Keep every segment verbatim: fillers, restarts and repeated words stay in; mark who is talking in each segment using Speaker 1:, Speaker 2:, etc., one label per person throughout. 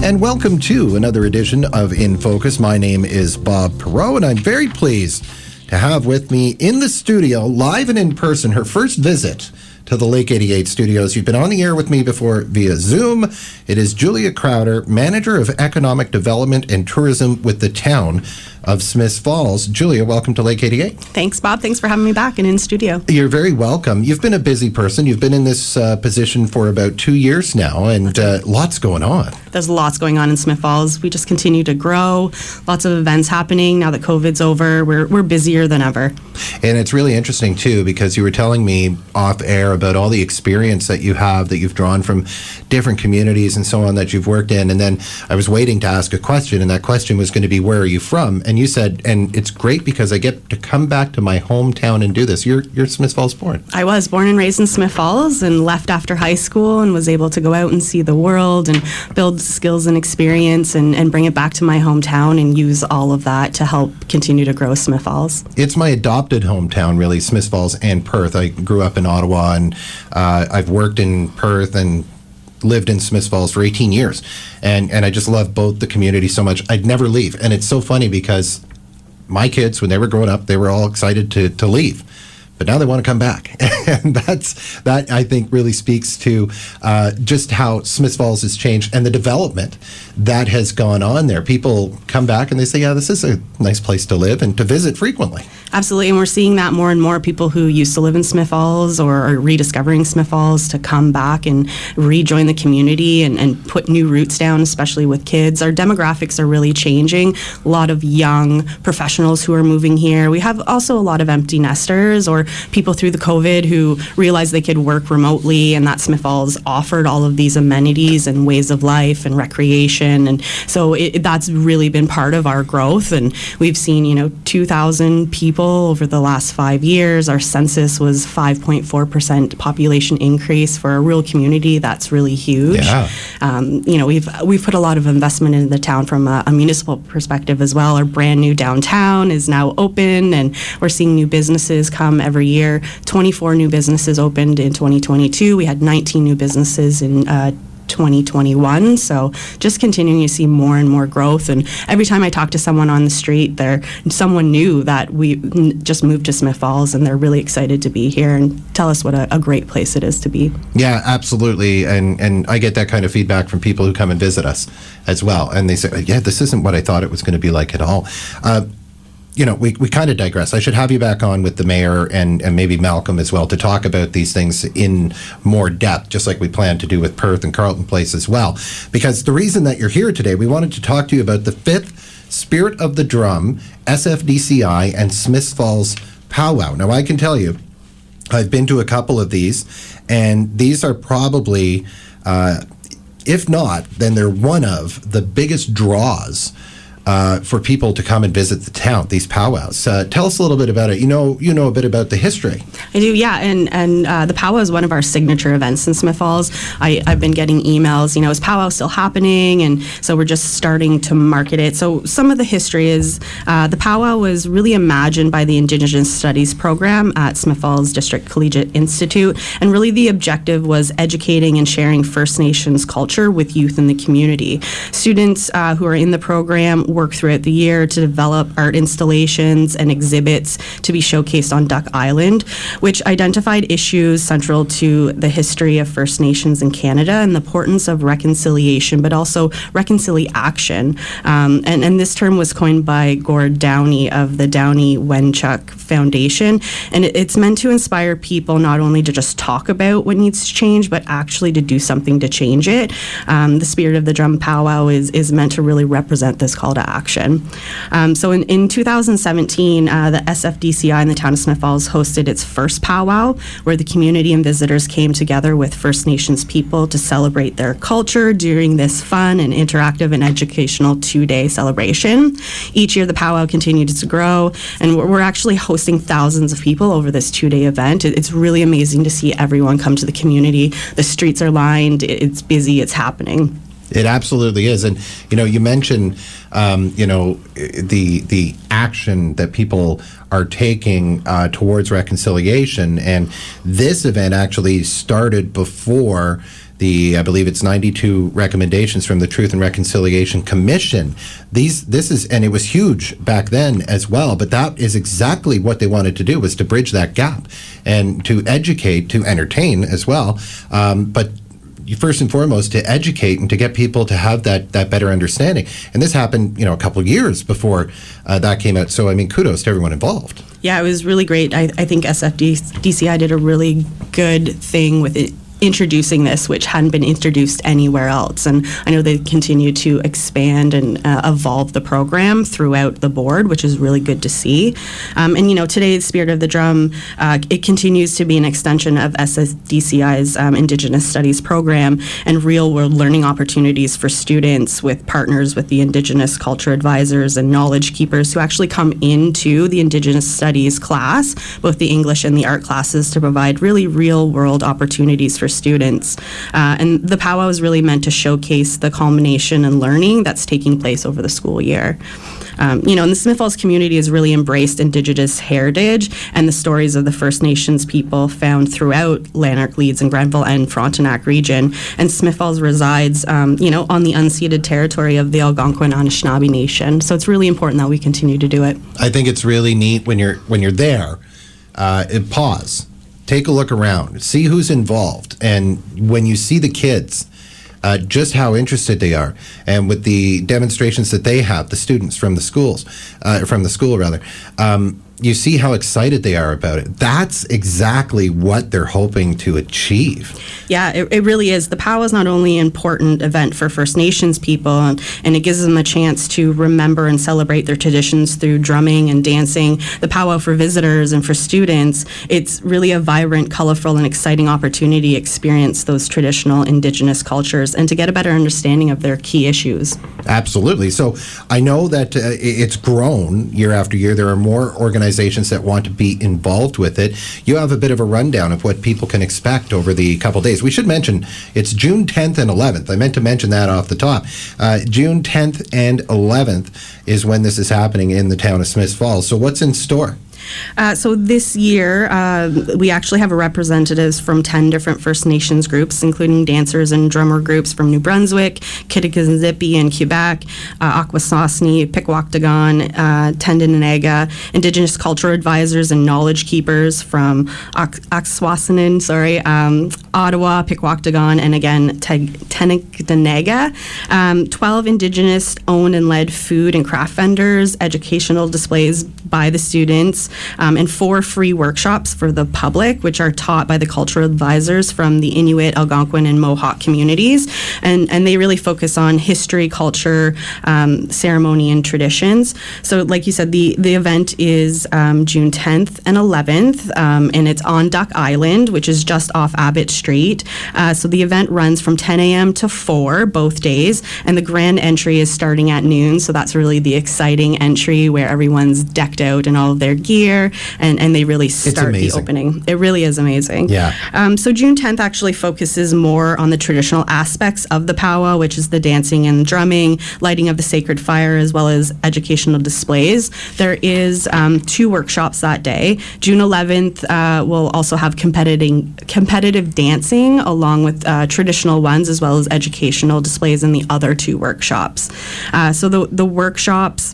Speaker 1: and welcome to another edition of In Focus. My name is Bob Perreault, and I'm very pleased to have with me in the studio, live and in person, her first visit to the Lake eighty-eight studios. You've been on the air with me before via Zoom. It is Julia Crowder, Manager of Economic Development and Tourism with the town of Smiths Falls. Julia, welcome to Lake eighty-eight.
Speaker 2: Thanks, Bob. Thanks for having me back and in studio.
Speaker 1: You're very welcome. You've been a busy person. You've been in this uh, position for about two years now, and uh, lots going on.
Speaker 2: There's lots going on in Smiths Falls. We just continue to grow. Lots of events happening. Now that COVID's over, we're, we're busier than ever.
Speaker 1: And it's really interesting, too, because you were telling me off air about all the experience that you have, that you've drawn from different communities and so on that you've worked in. And then I was waiting to ask a question, and that question was going to be, where are you from? And you said, and it's great because I get to come back to my hometown and do this. You're you're Smiths Falls born.
Speaker 2: I was born and raised in Smiths Falls and left after high school and was able to go out and see the world and build skills and experience and, and bring it back to my hometown and use all of that to help continue to grow Smiths Falls.
Speaker 1: It's my adopted hometown, really, Smiths Falls and Perth. I grew up in Ottawa, and uh, I've worked in Perth and lived in Smiths Falls for eighteen years. And, and I just love both the community so much. I'd never leave. And it's so funny because my kids, when they were growing up, they were all excited to, to leave. But now they want to come back. And that's that, I think, really speaks to uh, just how Smiths Falls has changed and the development that has gone on there. People come back and they say, yeah, this is a nice place to live and to visit frequently.
Speaker 2: Absolutely, and we're seeing that more and more. People who used to live in Smiths Falls or are rediscovering Smiths Falls to come back and rejoin the community and, and put new roots down, especially with kids. Our demographics are really changing. A lot of young professionals who are moving here. We have also a lot of empty nesters or people through the COVID who realized they could work remotely, and that Smiths Falls offered all of these amenities and ways of life and recreation. And so it, that's really been part of our growth. And we've seen, you know, two thousand people over the last five years. Our census was five point four percent population increase for a rural community. That's really huge.
Speaker 1: Yeah.
Speaker 2: Um, you know, we've we've put a lot of investment in the town from a, a municipal perspective as well. Our brand new downtown is now open, and we're seeing new businesses come every year. twenty-four new businesses opened in twenty twenty-two. We had nineteen new businesses in uh, twenty twenty-one. So just continuing to see more and more growth. And every time I talk to someone on the street, there someone new that we n- just moved to Smiths Falls, and they're really excited to be here and tell us what a, a great place it is to be.
Speaker 1: Yeah, absolutely. And and I get that kind of feedback from people who come and visit us as well. And they say, yeah, this isn't what I thought it was going to be like at all. Uh, You know, we, we kind of digress. I should have you back on with the mayor and, and maybe Malcolm as well to talk about these things in more depth, just like we plan to do with Perth and Carleton Place as well. Because the reason that you're here today, we wanted to talk to you about the fifth Spirit of the Drum, S F D C I, and Smiths Falls Powwow. Now, I can tell you, I've been to a couple of these, and these are probably, uh, if not, then they're one of the biggest draws Uh, for people to come and visit the town, these powwows. Uh, tell us a little bit about it. You know, you know a bit about the history.
Speaker 2: I do, yeah, and and uh, the powwow is one of our signature events in Smiths Falls. I, I've been getting emails, you know, is powwow still happening? And so we're just starting to market it. So some of the history is uh, the powwow was really imagined by the Indigenous Studies program at Smiths Falls District Collegiate Institute, and really the objective was educating and sharing First Nations culture with youth in the community. Students uh, who are in the program work throughout the year to develop art installations and exhibits to be showcased on Duck Island, which identified issues central to the history of First Nations in Canada and the importance of reconciliation, but also reconciliation. Um, and, and this term was coined by Gord Downey of the Downey Wenchuck Foundation. And it, it's meant to inspire people not only to just talk about what needs to change, but actually to do something to change it. Um, the Spirit of the Drum Powwow is, is meant to really represent this call to action. Um, so in, in two thousand seventeen, uh, the S F D C I in the town of Smiths Falls hosted its first powwow, where the community and visitors came together with First Nations people to celebrate their culture during this fun and interactive and educational two-day celebration. Each year, the powwow continues to grow, and we're, we're actually hosting thousands of people over this two-day event. It, it's really amazing to see everyone come to the community. The streets are lined, it, it's busy, it's happening.
Speaker 1: It absolutely is. And, you know, you mentioned, um, you know, the the action that people are taking uh, towards reconciliation. And this event actually started before the I believe it's ninety-two recommendations from the Truth and Reconciliation Commission. These this is and it was huge back then as well, but that is exactly what they wanted to do, was to bridge that gap and to educate, to entertain as well, um, but first and foremost to educate and to get people to have that that better understanding. And this happened, you know, a couple of years before uh, that came out. So I mean, kudos to everyone involved.
Speaker 2: Yeah, it was really great. I, I think S F D C I did a really good thing with it, introducing this, which hadn't been introduced anywhere else. And I know they continue to expand and uh, evolve the program throughout the board, which is really good to see. Um, and, you know, today's Spirit of the Drum, uh, it continues to be an extension of S F D C I's um, Indigenous Studies program and real-world learning opportunities for students, with partners with the Indigenous Culture Advisors and Knowledge Keepers who actually come into the Indigenous Studies class, both the English and the art classes, to provide really real-world opportunities for students. Uh, and the powwow is really meant to showcase the culmination and learning that's taking place over the school year. Um, you know, and the Smith Falls community has really embraced Indigenous heritage and the stories of the First Nations people found throughout Lanark, Leeds, and Grenville and Frontenac region. And Smith Falls resides, um, you know, on the unceded territory of the Algonquin Anishinaabe Nation. So it's really important that we continue to do it.
Speaker 1: I think it's really neat when you're when you're there. Uh, pause. Take a look around, see who's involved, and when you see the kids, uh, just how interested they are, and with the demonstrations that they have, the students from the schools, uh, from the school rather, um, you see how excited they are about it. That's exactly what they're hoping to achieve.
Speaker 2: Yeah, it, it really is. The powwow is not only an important event for First Nations people, and, and it gives them a chance to remember and celebrate their traditions through drumming and dancing. The powwow for visitors and for students, it's really a vibrant, colorful, and exciting opportunity to experience those traditional Indigenous cultures and to get a better understanding of their key issues.
Speaker 1: Absolutely. So I know that uh, it's grown year after year. There are more organizations that want to be involved with it. You have a bit of a rundown of what people can expect over the couple days. We should mention it's June tenth and eleventh. I meant to mention that off the top. Uh, June tenth and eleventh is when this is happening in the town of Smith Falls. So what's in store?
Speaker 2: Uh, so this year, uh, we actually have representatives from ten different First Nations groups, including dancers and drummer groups from New Brunswick, Kitikizzipi in Quebec, uh, Akwesasne, Pikwaktagan, uh, Tyendinaga, Indigenous Culture Advisors and Knowledge Keepers from Akwesasne, sorry, um, Ottawa, Pikwaktagan, and again, Tyendinaga. Um, twelve Indigenous owned and led food and craft vendors, educational displays by the students, Um, and four free workshops for the public, which are taught by the cultural advisors from the Inuit, Algonquin, and Mohawk communities. And, and they really focus on history, culture, um, ceremony, and traditions. So like you said, the, the event is um, June tenth and eleventh, um, and it's on Duck Island, which is just off Abbott Street. Uh, so the event runs from ten a.m. to four both days, and the grand entry is starting at noon. So that's really the exciting entry where everyone's decked out in all of their gear. And, and they really start the opening. It really is amazing.
Speaker 1: Yeah.
Speaker 2: Um, so June tenth actually focuses more on the traditional aspects of the powwow, which is the dancing and drumming, lighting of the sacred fire, as well as educational displays. There is um, two workshops that day. June eleventh uh, will also have competitive competitive dancing along with uh, traditional ones, as well as educational displays in the other two workshops. Uh, so the the workshops.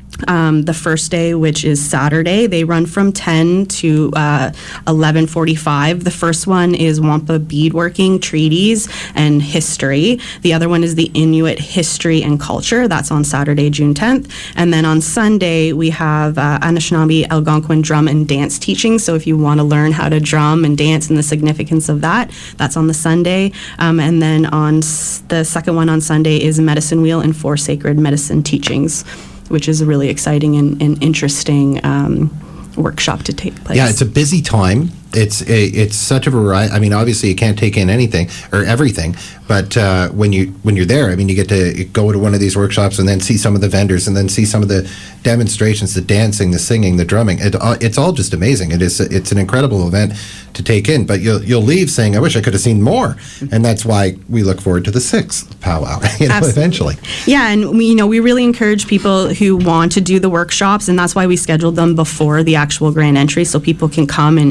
Speaker 2: Um, the first day, which is Saturday, they run from ten to uh, eleven forty-five. The first one is Wampa beadworking, treaties, and history. The other one is the Inuit history and culture. That's on Saturday, June tenth. And then on Sunday, we have uh, Anishinaabe Algonquin drum and dance teaching. So if you want to learn how to drum and dance and the significance of that, that's on the Sunday. Um, and then on s- the second one on Sunday is Medicine Wheel and Four Sacred Medicine Teachings, which is a really exciting and, and interesting um, workshop to take place.
Speaker 1: Yeah, it's a busy time. It's a, it's such a variety. I mean, obviously you can't take in anything or everything, but uh, when you when you're there, I mean, you get to go to one of these workshops and then see some of the vendors and then see some of the demonstrations, the dancing, the singing, the drumming. It, uh, it's all just amazing. It is it's an incredible event to take in. But you'll you'll leave saying, "I wish I could have seen more," and that's why we look forward to the sixth powwow. You know, eventually.
Speaker 2: Yeah, and we you know we really encourage people who want to do the workshops, and that's why we scheduled them before the actual grand entry, so people can come and, and do the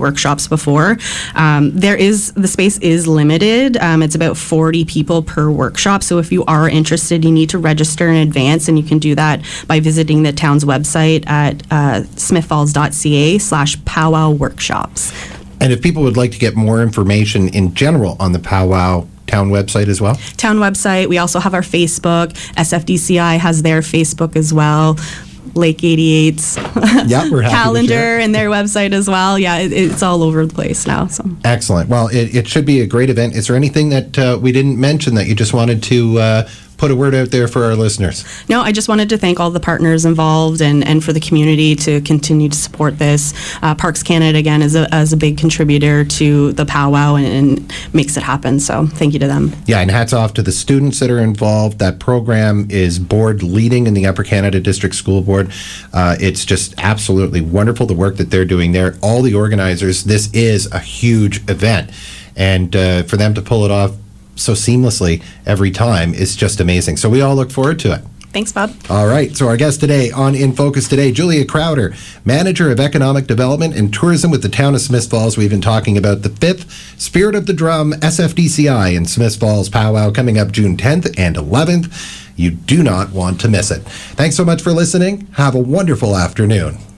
Speaker 2: workshops before. Um, there is, the space is limited. Um, it's about forty people per workshop. So if you are interested, you need to register in advance, and you can do that by visiting the town's website at uh, smithfalls.ca slash powwow workshops.
Speaker 1: And if people would like to get more information in general on the Powwow town website as well?
Speaker 2: Town website. We also have our Facebook. S F D C I has their Facebook as well. Lake eighty-eight's
Speaker 1: yeah, we're happy
Speaker 2: calendar and their website as well. Yeah, it, it's all over the place now. So
Speaker 1: excellent. Well, it, it should be a great event. Is there anything that uh, we didn't mention that you just wanted to uh, put a word out there for our listeners?
Speaker 2: No, I just wanted to thank all the partners involved and, and for the community to continue to support this. Uh, Parks Canada, again, is a, is a big contributor to the powwow and, and makes it happen. So thank you to them.
Speaker 1: Yeah, and hats off to the students that are involved. That program is board leading in the Upper Canada District School Board. Uh, it's just absolutely wonderful, the work that they're doing there. All the organizers, this is a huge event. And uh, for them to pull it off so seamlessly every time is just amazing. So we all look forward to it.
Speaker 2: Thanks, Bob.
Speaker 1: All right. So our guest today on In Focus today, Julia Crowder, Manager of Economic Development and Tourism with the Town of Smith Falls. We've been talking about the fifth Spirit of the Drum S F D C I in Smith Falls Powwow coming up June tenth and eleventh. You do not want to miss it. Thanks so much for listening. Have a wonderful afternoon.